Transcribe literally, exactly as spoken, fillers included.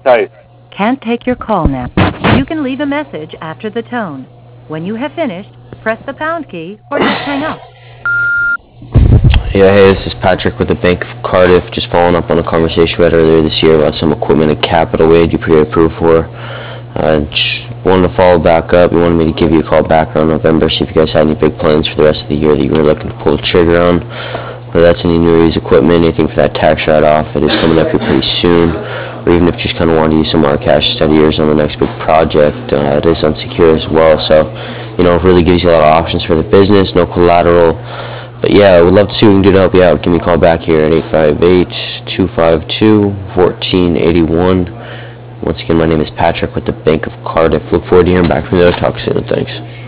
Hi. Can't take your call now. You can leave a message after the tone. When you have finished, press the pound key or just hang up. Yeah, hey, this is Patrick with the Bank of Cardiff. Just following up on a conversation we had earlier this year about some equipment at Capital Wade you pre-approved for. Uh, just wanted to follow back up. You wanted me to give you a call back around November, see if you guys had any big plans for the rest of the year that you were looking to pull the trigger on. Whether that's any new used equipment, anything for that tax write-off, it is coming up here pretty soon. Or even if you just kind of wanted to use some more cash steady years on the next big project, uh, it is unsecured as well. So, you know, it really gives you a lot of options for the business, no collateral. But yeah, I would love to see what we can do to help you out. Give me a call back here at eight five eight, two five two, one four eight one. Once again, my name is Patrick with the Bank of Cardiff. Look forward to hearing back from you. Talk soon. Thanks.